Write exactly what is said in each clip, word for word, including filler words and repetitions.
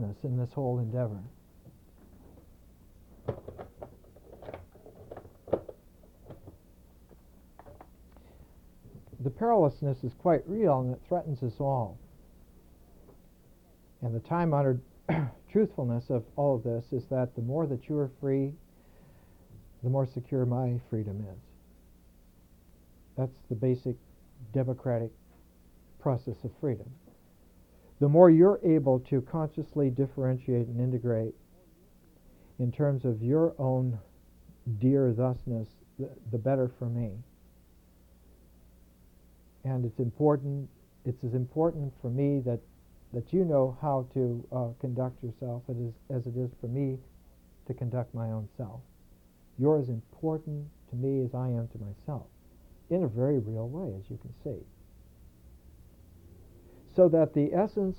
perilousness in this whole endeavor. The perilousness is quite real, and it threatens us all. And the time-honored truthfulness of all of this is that the more that you are free, the more secure my freedom is. That's the basic democratic process of freedom. The more you're able to consciously differentiate and integrate in terms of your own dear thusness, the, the better for me. And it's important, it's as important for me that, that you know how to uh, conduct yourself as, as it is for me to conduct my own self. You're as important to me as I am to myself, in a very real way, as you can see. So that the essence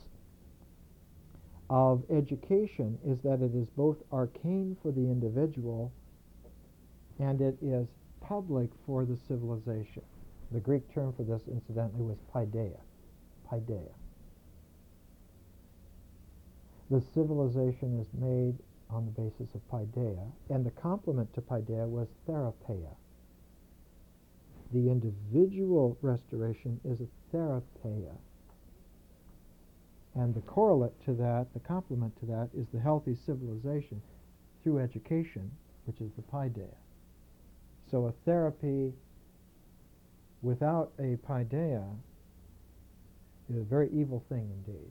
of education is that it is both arcane for the individual and it is public for the civilization. The Greek term for this, incidentally, was paideia. Paideia. The civilization is made on the basis of paideia, and the complement to paideia was therapeia. The individual restoration is a therapeia. And the correlate to that, the complement to that, is the healthy civilization through education, which is the paideia. So a therapy without a paideia is a very evil thing indeed.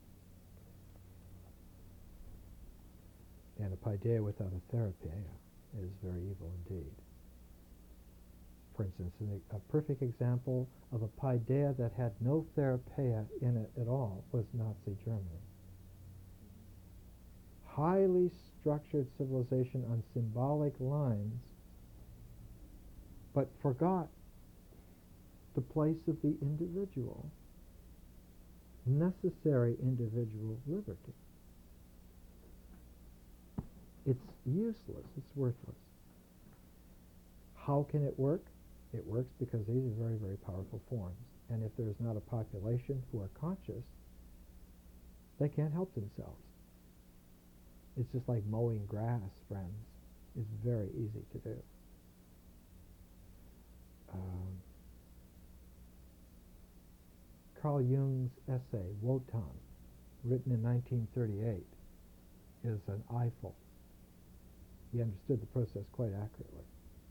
And a paideia without a therapeia is very evil indeed. For instance, a perfect example of a paideia that had no therapeia in it at all was Nazi Germany. Highly structured civilization on symbolic lines, but forgot the place of the individual, necessary individual liberty. It's useless, it's worthless. How can it work? It works because these are very, very powerful forms. And if there's not a population who are conscious, they can't help themselves. It's just like mowing grass, friends. It's very easy to do. Um, Carl Jung's essay, Wotan, written in nineteen thirty-eight, is an eyeful. He understood the process quite accurately.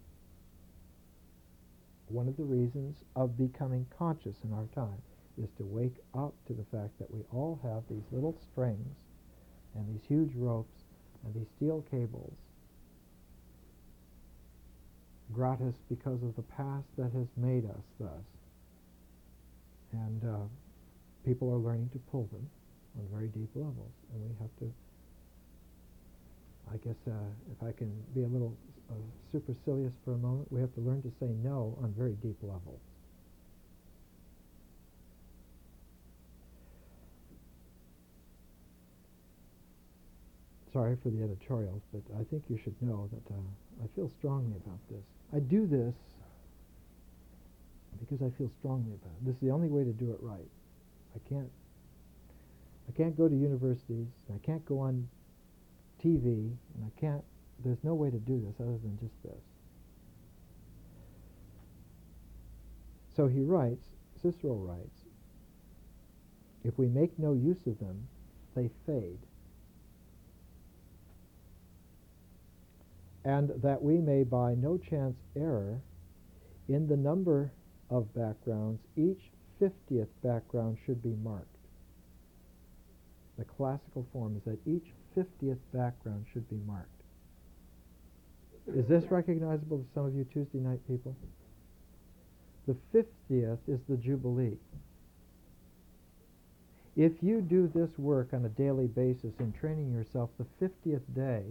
One of the reasons of becoming conscious in our time is to wake up to the fact that we all have these little strings and these huge ropes and these steel cables gratis because of the past that has made us thus. And uh, people are learning to pull them on very deep levels, and we have to, I guess, uh, if I can be a little uh, supercilious for a moment, we have to learn to say no on very deep levels. Sorry for the editorials, but I think you should know that uh, I feel strongly about this. I do this because I feel strongly about it. This is the only way to do it right. I can't I can't go to universities, I can't go on T V, and I can't, there's no way to do this other than just this. So he writes, Cicero writes, if we make no use of them, they fade. And that we may by no chance err in the number of backgrounds, each fiftieth background should be marked. The classical form is that each fiftieth background should be marked. Is this recognizable to some of you Tuesday night people? The fiftieth is the Jubilee. If you do this work on a daily basis in training yourself, the fiftieth day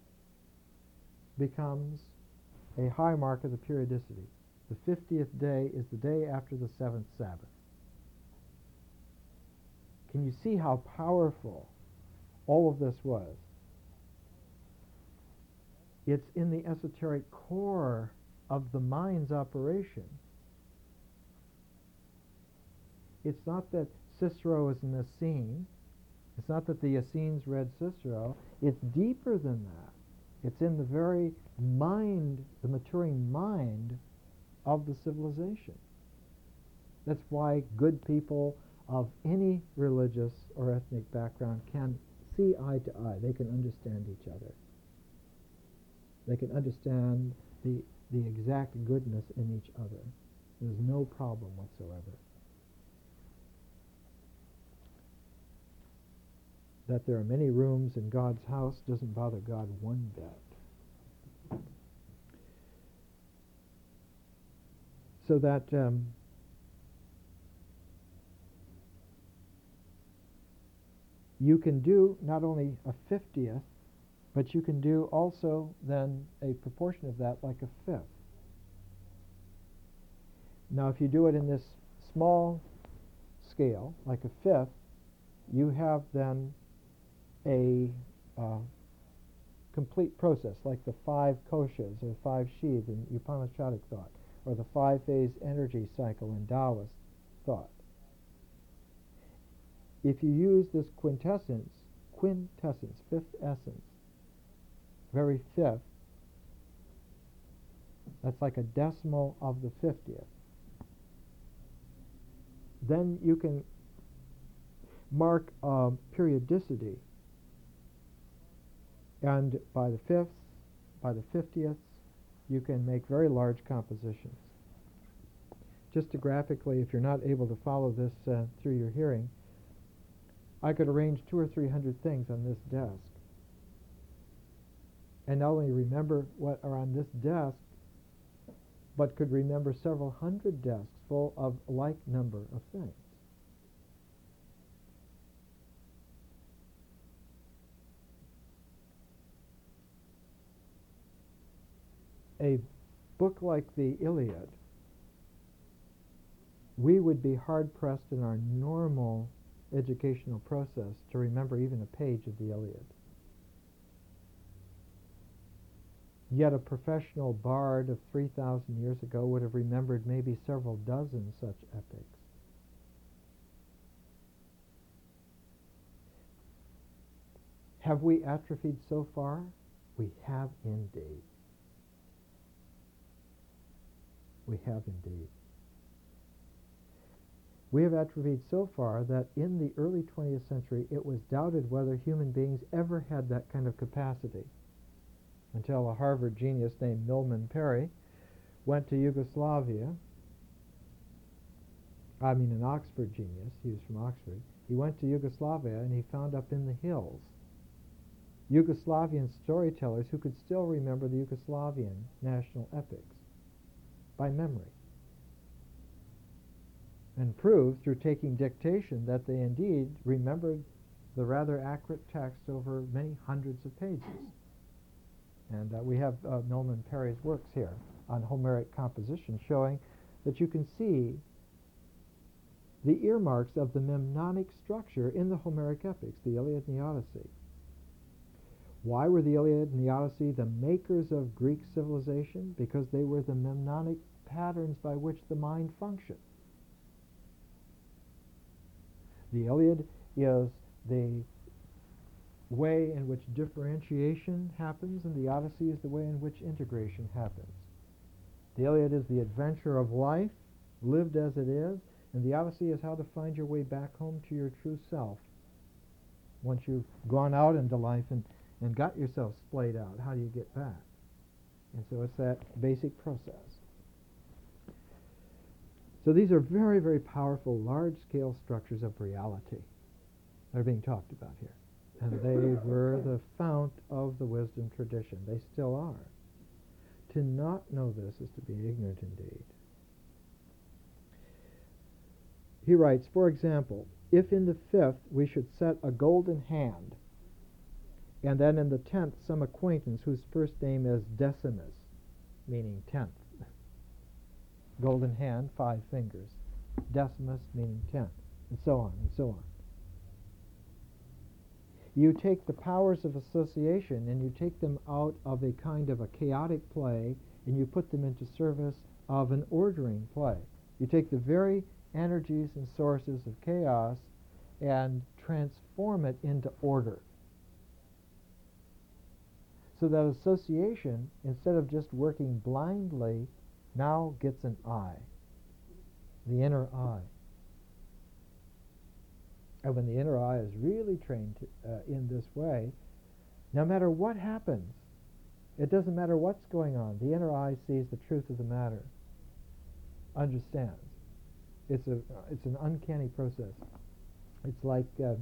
becomes a high mark of the periodicity. The fiftieth day is the day after the seventh Sabbath. Can you see how powerful all of this was? It's in the esoteric core of the mind's operation. It's not that Cicero is an Essene It's not that the Essenes read Cicero. It's deeper than that. It's in the very mind, the maturing mind of the civilization. That's why good people of any religious or ethnic background can see eye to eye. They can understand each other. They can understand the, the exact goodness in each other. There's no problem whatsoever. That there are many rooms in God's house doesn't bother God one bit. So that um, you can do not only a fiftieth, but you can do also then a proportion of that like a fifth. Now if you do it in this small scale, like a fifth, you have then a uh, complete process, like the five koshas or five sheaths in Upanishadic thought, or the five-phase energy cycle in Taoist thought. If you use this quintessence, quintessence, fifth essence, very fifth, that's like a decimal of the fiftieth, then you can mark uh, periodicity. And by the fifths, by the fiftieths, you can make very large compositions. Just to graphically, if you're not able to follow this uh, through your hearing, I could arrange two or three hundred things on this desk. And not only remember what are on this desk, but could remember several hundred desks full of like number of things. A book like the Iliad, we would be hard-pressed in our normal educational process to remember even a page of the Iliad. Yet a professional bard of three thousand years ago would have remembered maybe several dozen such epics. Have we atrophied so far? We have indeed. We have indeed. We have atrophied so far that in the early twentieth century it was doubted whether human beings ever had that kind of capacity, until a Harvard genius named Milman Parry went to Yugoslavia. I mean an Oxford genius, he was from Oxford. He went to Yugoslavia and he found up in the hills Yugoslavian storytellers who could still remember the Yugoslavian national epics by memory, and proved through taking dictation that they indeed remembered the rather accurate text over many hundreds of pages. And uh, we have uh, Milman Parry's works here on Homeric composition showing that you can see the earmarks of the mnemonic structure in the Homeric epics, the Iliad and the Odyssey. Why were the Iliad and the Odyssey the makers of Greek civilization? Because they were the mnemonic patterns by which the mind functioned. The Iliad is the way in which differentiation happens, and the Odyssey is the way in which integration happens. The Iliad is the adventure of life, lived as it is, and the Odyssey is how to find your way back home to your true self. Once you've gone out into life and, and got yourself splayed out, how do you get back? And so it's that basic process. So these are very, very powerful, large-scale structures of reality that are being talked about here. And they were the fount of the wisdom tradition. They still are. To not know this is to be ignorant indeed. He writes, for example, if in the fifth we should set a golden hand, and then in the tenth some acquaintance whose first name is Decimus, meaning tenth. Golden hand, five fingers. Decimus, meaning tenth, and so on, and so on. You take the powers of association and you take them out of a kind of a chaotic play and you put them into service of an ordering play. You take the very energies and sources of chaos and transform it into order. So that association, instead of just working blindly, now gets an eye, the inner eye. And when the inner eye is really trained to, uh, in this way, no matter what happens, it doesn't matter what's going on, the inner eye sees the truth of the matter, understands. It's a it's an uncanny process. It's like uh,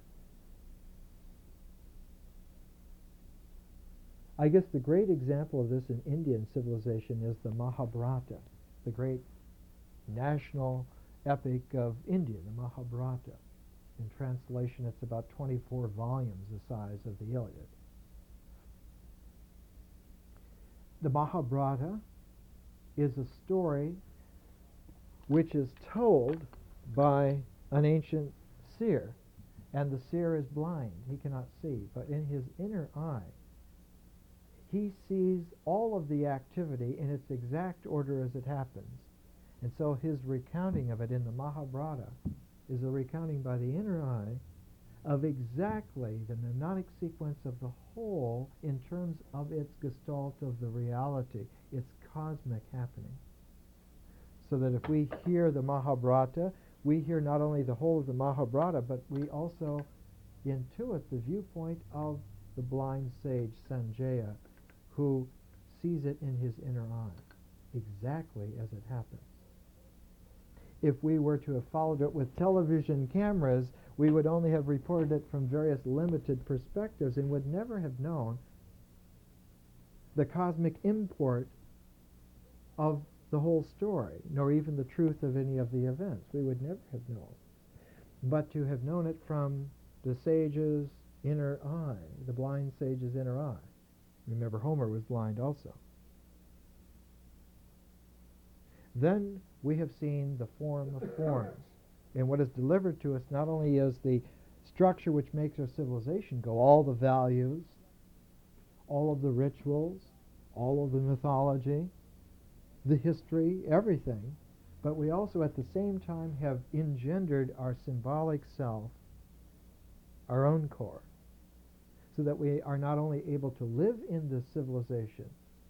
I guess the great example of this in Indian civilization is the Mahabharata, the great national epic of India, the Mahabharata. In translation, it's about twenty-four volumes the size of the Iliad. The Mahabharata is a story which is told by an ancient seer, and the seer is blind. He cannot see, but in his inner eye, he sees all of the activity in its exact order as it happens. And so his recounting of it in the Mahabharata is a recounting by the inner eye of exactly the mnemonic sequence of the whole in terms of its gestalt of the reality, its cosmic happening. So that if we hear the Mahabharata, we hear not only the whole of the Mahabharata, but we also intuit the viewpoint of the blind sage Sanjaya, who sees it in his inner eye, exactly as it happens. If we were to have followed it with television cameras, we would only have reported it from various limited perspectives and would never have known the cosmic import of the whole story, nor even the truth of any of the events. We would never have known. But to have known it from the sage's inner eye, the blind sage's inner eye. Remember, Homer was blind also. Then we have seen the form of forms. And what is delivered to us not only is the structure which makes our civilization go, all the values, all of the rituals, all of the mythology, the history, everything, but we also at the same time have engendered our symbolic self, our own core, so that we are not only able to live in this civilization,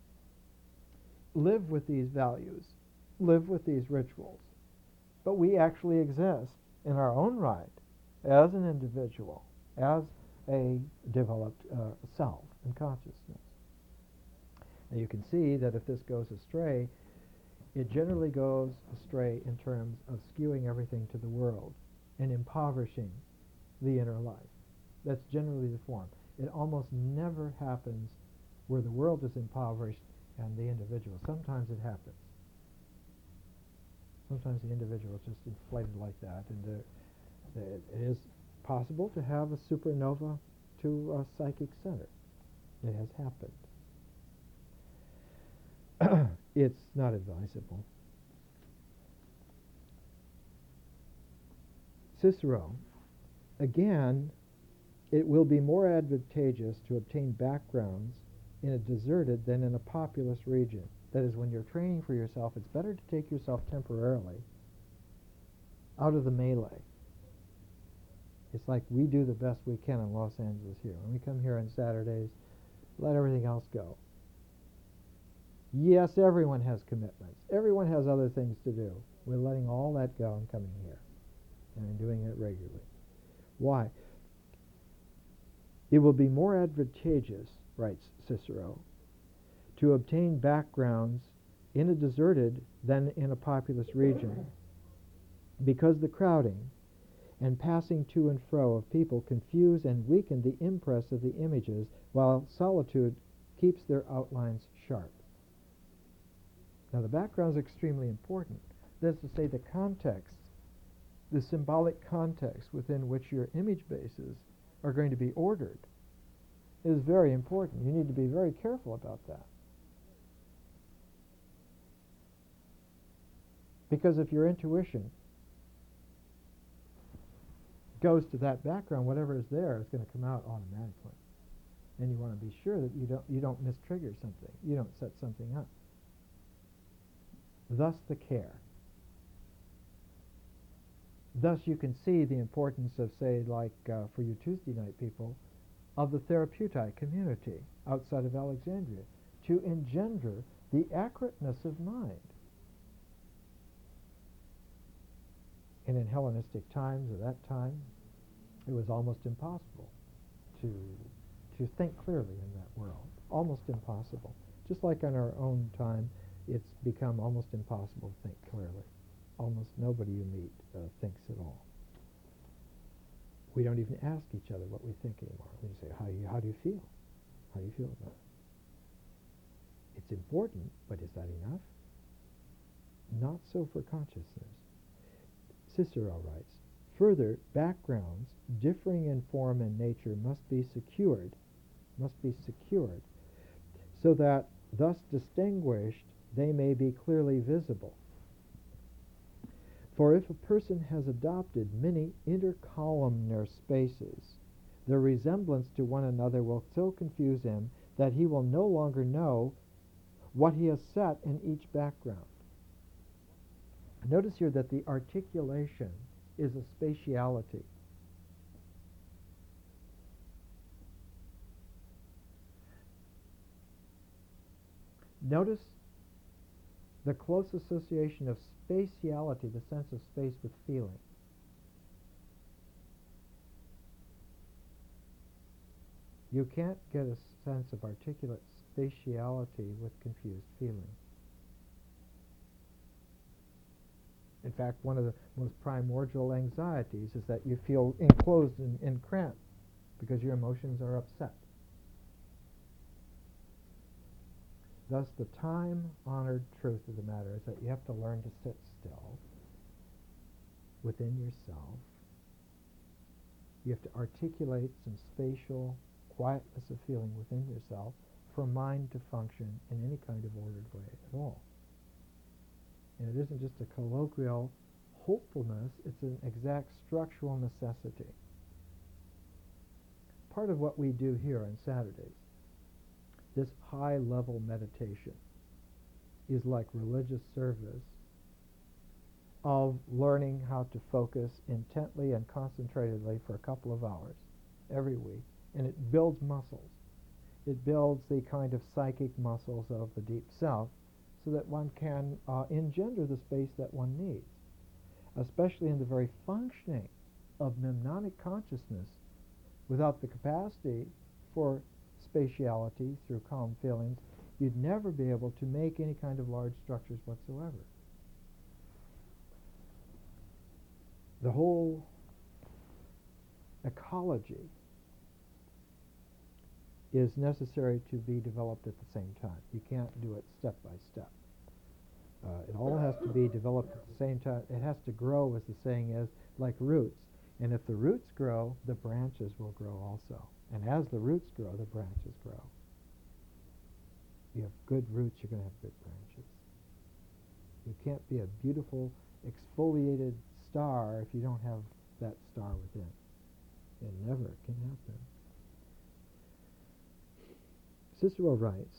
live with these values, live with these rituals, but we actually exist in our own right as an individual, as a developed uh, self and consciousness. Now you can see that if this goes astray, it generally goes astray in terms of skewing everything to the world and impoverishing the inner life. That's generally the form. It almost never happens where the world is impoverished and the individual. Sometimes it happens. Sometimes the individual is just inflated like that, and the, the, it is possible to have a supernova to a psychic center. It has happened. It's not advisable. Cicero, again, it will be more advantageous to obtain backgrounds in a deserted than in a populous region. That is, when you're training for yourself, it's better to take yourself temporarily out of the melee. It's like we do the best we can in Los Angeles here. When we come here on Saturdays, let everything else go. Yes, everyone has commitments. Everyone has other things to do. We're letting all that go and coming here and doing it regularly. Why? It will be more advantageous, writes Cicero, to obtain backgrounds in a deserted than in a populous region, because the crowding and passing to and fro of people confuse and weaken the impress of the images, while solitude keeps their outlines sharp. Now the background is extremely important. That is to say, the context, the symbolic context within which your image bases are going to be ordered is very important. You need to be very careful about that. Because if your intuition goes to that background, whatever is there is going to come out automatically. And you want to be sure that you don't you don't mistrigger something. You don't set something up. Thus the care. Thus, you can see the importance of, say, like uh, for you Tuesday night people, of the therapeutic community outside of Alexandria to engender the accurateness of mind. And in Hellenistic times, at that time, it was almost impossible to to think clearly in that world. Almost impossible. Just like in our own time, it's become almost impossible to think clearly. Almost nobody you meet uh, thinks at all. We don't even ask each other what we think anymore. We say, how do you, how do you feel? How do you feel about it? It's important, but is that enough? Not so for consciousness. Cicero writes, further, backgrounds differing in form and nature must be secured, must be secured, so that, thus distinguished, they may be clearly visible. For if a person has adopted many intercolumnar spaces, their resemblance to one another will so confuse him that he will no longer know what he has set in each background. Notice here that the articulation is a spatiality. Notice the close association of spatiality, the sense of space, with feeling. You can't get a sense of articulate spatiality with confused feeling. In fact, one of the most primordial anxieties is that you feel enclosed and, and cramped because your emotions are upset. Thus, the time-honored truth of the matter is that you have to learn to sit still within yourself. You have to articulate some spatial quietness of feeling within yourself for mind to function in any kind of ordered way at all. And it isn't just a colloquial hopefulness, it's an exact structural necessity. Part of what we do here on Saturdays, this high-level meditation, is like religious service of learning how to focus intently and concentratedly for a couple of hours every week. And it builds muscles. It builds the kind of psychic muscles of the deep self so that one can uh, engender the space that one needs, especially in the very functioning of mnemonic consciousness. Without the capacity for spatiality through calm feelings, you'd never be able to make any kind of large structures whatsoever. The whole ecology is necessary to be developed at the same time. You can't do it step by step. Uh, it all has to be developed at the same time. It has to grow, as the saying is, like roots. And if the roots grow, the branches will grow also. And as the roots grow, the branches grow. You have good roots, you're going to have good branches. You can't be a beautiful, exfoliated star if you don't have that star within. It never can happen. Cicero writes,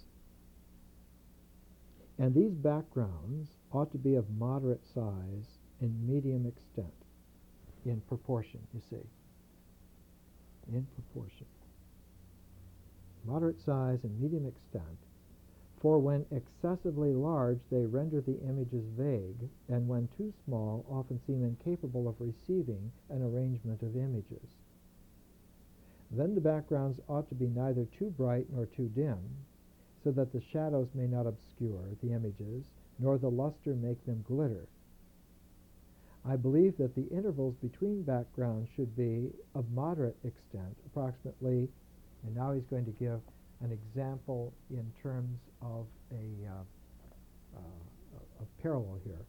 and these backgrounds ought to be of moderate size and medium extent, in proportion, you see. In proportion. Moderate size and medium extent, for when excessively large they render the images vague, and when too small often seem incapable of receiving an arrangement of images. Then the backgrounds ought to be neither too bright nor too dim, so that the shadows may not obscure the images, nor the luster make them glitter. I believe that the intervals between backgrounds should be of moderate extent, approximately, and now he's going to give an example in terms of a, uh, uh, a parallel here.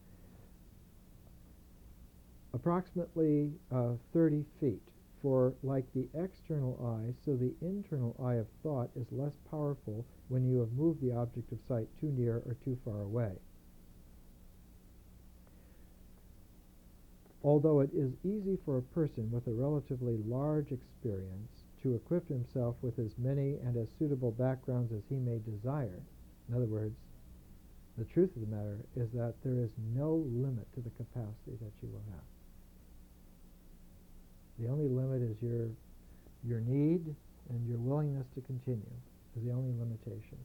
Approximately uh, thirty feet. For like the external eye, so the internal eye of thought is less powerful when you have moved the object of sight too near or too far away. Although it is easy for a person with a relatively large experience to equip himself with as many and as suitable backgrounds as he may desire, in other words, the truth of the matter is that there is no limit to the capacity that you will have. The only limit is your your need and your willingness to continue is the only limitation.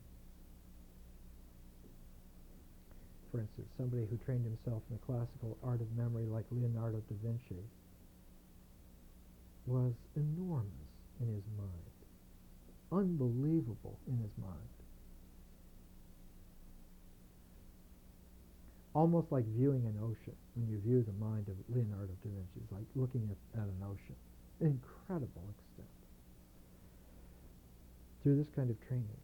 For instance, somebody who trained himself in the classical art of memory like Leonardo da Vinci was enormous in his mind, unbelievable in his mind. Almost like viewing an ocean. When you view the mind of Leonardo da Vinci, it's like looking at, at an ocean. Incredible extent. Through this kind of training.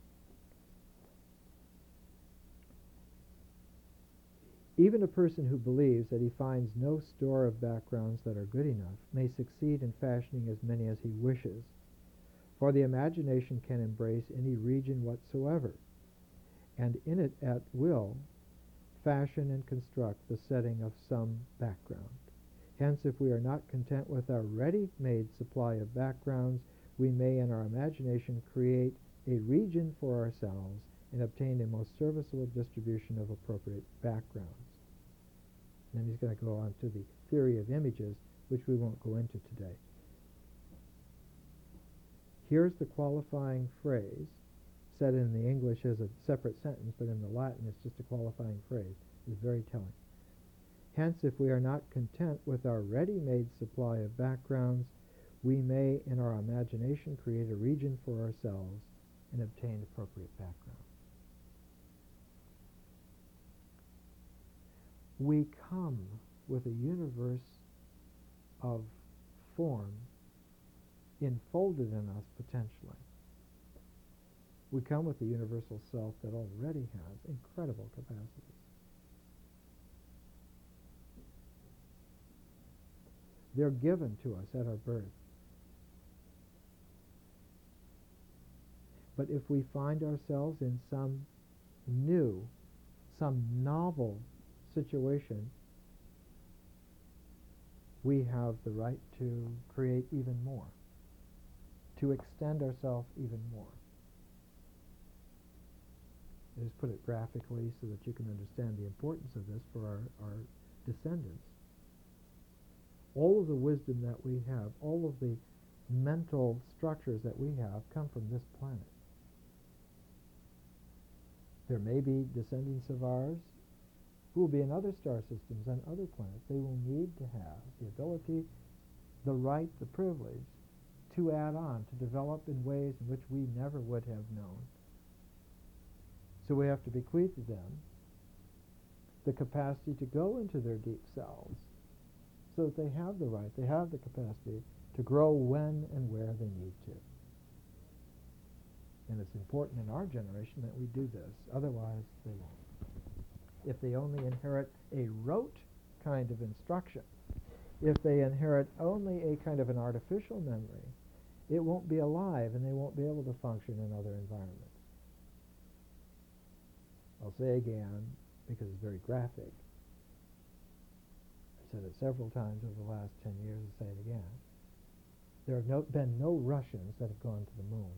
Even a person who believes that he finds no store of backgrounds that are good enough may succeed in fashioning as many as he wishes, for the imagination can embrace any region whatsoever, and in it at will fashion and construct the setting of some background. Hence, if we are not content with our ready-made supply of backgrounds, we may in our imagination create a region for ourselves and obtain a most serviceable distribution of appropriate backgrounds. And he's going to go on to the theory of images, which we won't go into today. Here's the qualifying phrase, said in the English as a separate sentence, but in the Latin it's just a qualifying phrase. It's very telling. Hence, if we are not content with our ready-made supply of backgrounds, we may in our imagination create a region for ourselves and obtain appropriate background. We come with a universe of form enfolded in us potentially. We come with a universal self that already has incredible capacities. They're given to us at our birth. But if we find ourselves in some new, some novel situation, we have the right to create even more, to extend ourselves even more. I just put it graphically so that you can understand the importance of this for our, our descendants. All of the wisdom that we have, all of the mental structures that we have come from this planet. There may be descendants of ours who will be in other star systems and other planets. They will need to have the ability, the right, the privilege to add on, to develop in ways in which we never would have known. So we have to bequeath to them the capacity to go into their deep selves so that they have the right, they have the capacity to grow when and where they need to. And it's important in our generation that we do this. Otherwise, they won't. If they only inherit a rote kind of instruction, if they inherit only a kind of an artificial memory, it won't be alive and they won't be able to function in other environments. I'll say again, because it's very graphic, I've said it several times over the last ten years, I'll say it again. There have no, been no Russians that have gone to the moon.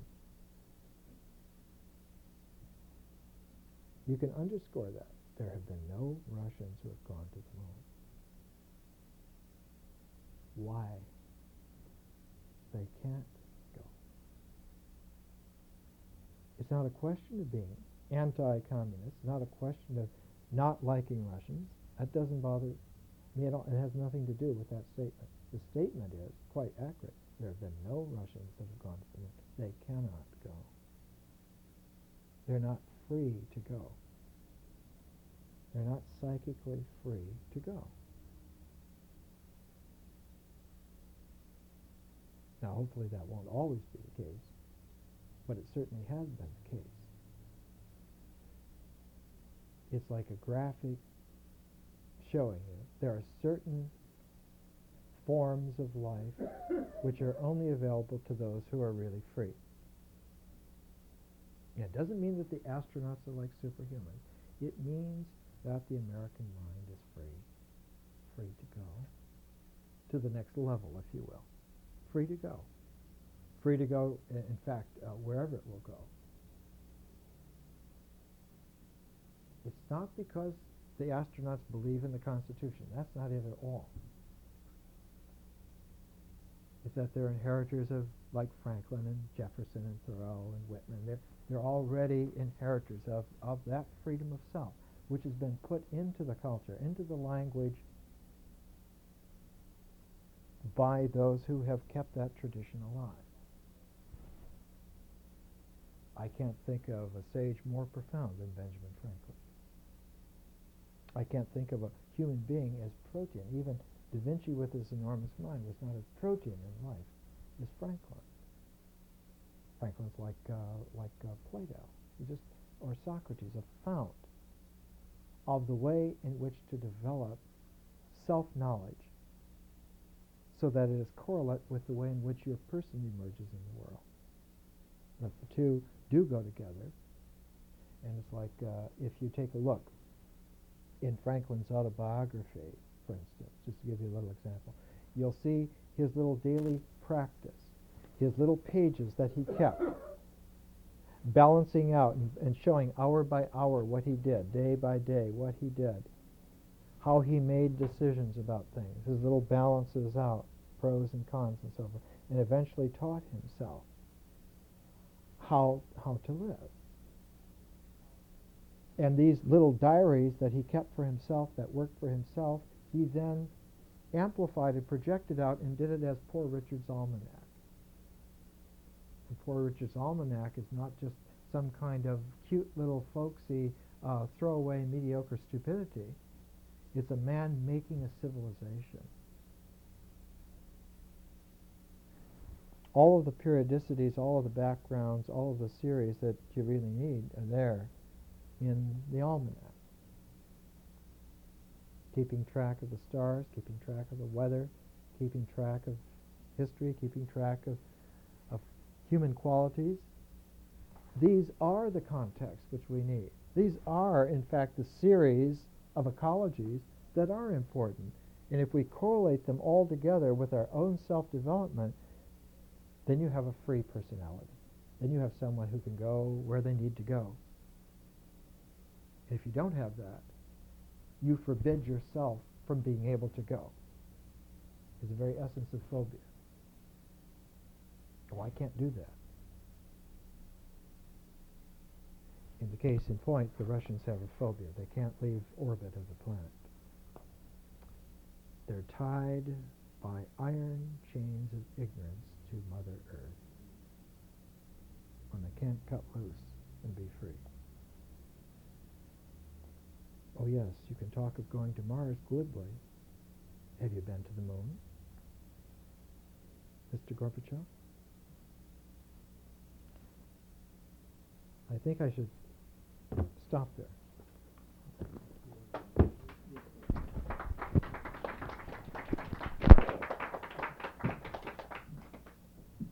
You can underscore that. There have been no Russians who have gone to the moon. Why? They can't go. It's not a question of being anti-communist. It's not a question of not liking Russians. That doesn't bother me at all. It has nothing to do with that statement. The statement is quite accurate. There have been no Russians that have gone to the moon. They cannot go. They're not free to go. They're not psychically free to go. Now, hopefully that won't always be the case, but it certainly has been the case. It's like a graphic showing you there are certain forms of life which are only available to those who are really free. And it doesn't mean that the astronauts are like superhuman. It means that the American mind is free, free to go to the next level, if you will. Free to go. Free to go, in fact, uh, wherever it will go. It's not because the astronauts believe in the Constitution. That's not it at all. is that they're inheritors of, like Franklin and Jefferson and Thoreau and Whitman. They're, they're already inheritors of, of that freedom of self, which has been put into the culture, into the language by those who have kept that tradition alive. I can't think of a sage more profound than Benjamin Franklin. I can't think of a human being as protean. Even Da Vinci, with his enormous mind, was not as protean in life as Franklin. Franklin's like uh, like uh, Plato, he just or Socrates, a fount of the way in which to develop self-knowledge, so that it is correlate with the way in which your person emerges in the world. That the two do go together, and it's like uh, if you take a look in Franklin's autobiography, for instance, just to give you a little example, you'll see his little daily practice, his little pages that he kept, balancing out and, and showing hour by hour what he did, day by day what he did, how he made decisions about things, his little balances out, pros and cons and so forth, and eventually taught himself how how to live. And these little diaries that he kept for himself, that worked for himself, he then amplified and projected out and did it as Poor Richard's Almanac. And Poor Richard's Almanac is not just some kind of cute little folksy uh, throwaway mediocre stupidity. It's a man making a civilization. All of the periodicities, all of the backgrounds, all of the series that you really need are there in the almanac. Keeping track of the stars, keeping track of the weather, keeping track of history, keeping track of, of human qualities. These are the contexts which we need. These are, in fact, the series of ecologies that are important. And if we correlate them all together with our own self-development, then you have a free personality. Then you have someone who can go where they need to go. If you don't have that, you forbid yourself from being able to go. It's the very essence of phobia. Oh, I can't do that. In the case in point, the Russians have a phobia. They can't leave orbit of the planet. They're tied by iron chains of ignorance to Mother Earth, when they can't cut loose and be free. Oh yes, you can talk of going to Mars glibly. Have you been to the moon, Mister Gorbachev? I think I should stop there.